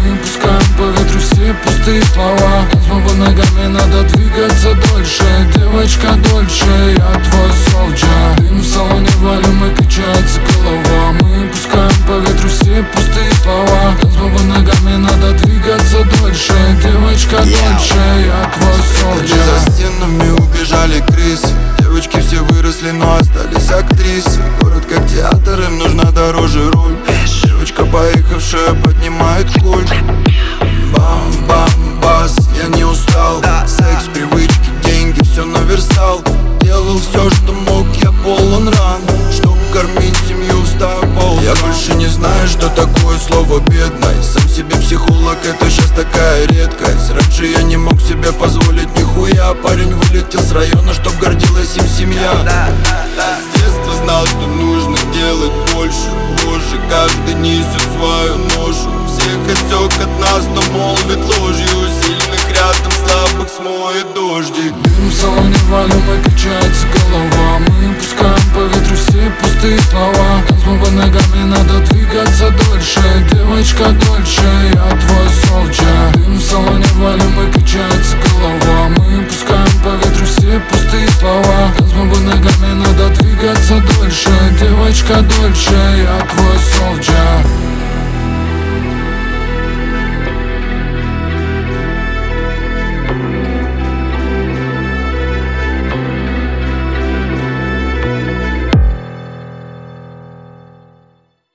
Мы пускаем по ветру все пустые слова. Танцпол ногами, надо двигаться дольше. Девочка дольше, я твой солджа. Дым в салоне валим и качается голова. Мы пускаем по ветру все пустые слова. Танцпол ногами, надо двигаться дольше. Девочка дольше, я твой солджа. За стенами убежали крысы. Девочки все выросли, но остались актрисы. Город как театр, им нужна дороже роль. Девочка, поехавшая, поднимает кольт. Бам-бам-бас, я не устал. Секс, привычки, деньги, все наверстал. Делал все, что мог, я полон ран. Чтоб кормить семью, встаю пол. Я больше не знаю, что такое слово бедный. Сам себе психолог, это сейчас такая редкость. Раньше я не мог себе позволить нихуя. Парень вылетел с района, чтоб гордилась им семья. С детства знал, что нужно делать больше. Боже, каждый несет свою ношу. Всех отсек от нас, но молвит ложью. Сильных рядом, слабых смоет дождик. Дым в салоне валим и качается голова. Мы пускаем по ветру все пустые слова. Танцпол ногами, надо двигаться дольше. Девочка дольше, я твой солджа. Дым в салоне валим и качается голова. Мы пускаем по ветру все пустые слова. Танцпол ногами, надо двигаться дольше. Девочка дольше, я твой солджа.